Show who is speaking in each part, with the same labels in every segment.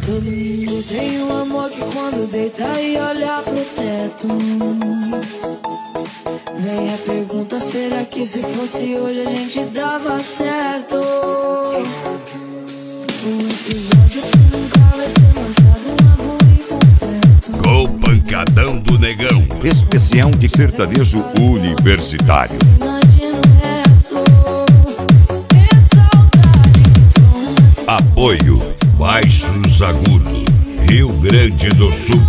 Speaker 1: Todo mundo tem um amor que quando deita e olha pro teto. Vem a pergunta, será que se fosse hoje a gente dava certo? Um episódio que nunca vai ser lançado, um álbum incompleto.
Speaker 2: Com Pancadão do Negão, especial de sertanejo universitário.
Speaker 1: Imagina o resto. É saudade.
Speaker 2: Apoio Baixos Agudos, Rio Grande do Sul.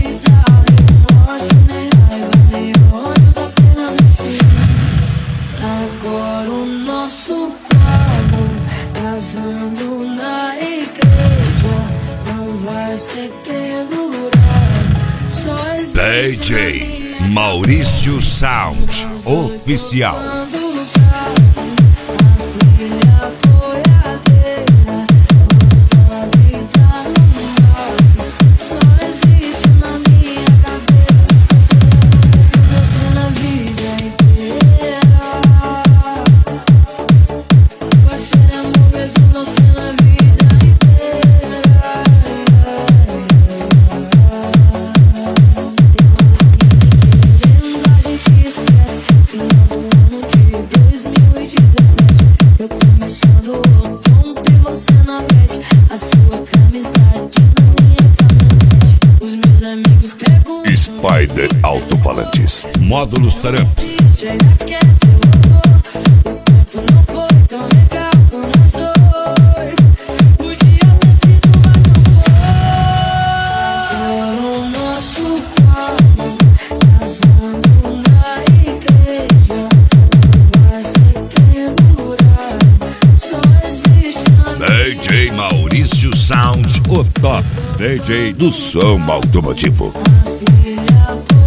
Speaker 1: Agora o nosso cabo casando na igreja não vai ser pendurado, só
Speaker 2: DJ Maurício Sound Oficial. Spider Alto-Falantes, módulos Tramps. DJ Maurício Sound, o top DJ do som automotivo.
Speaker 1: Filha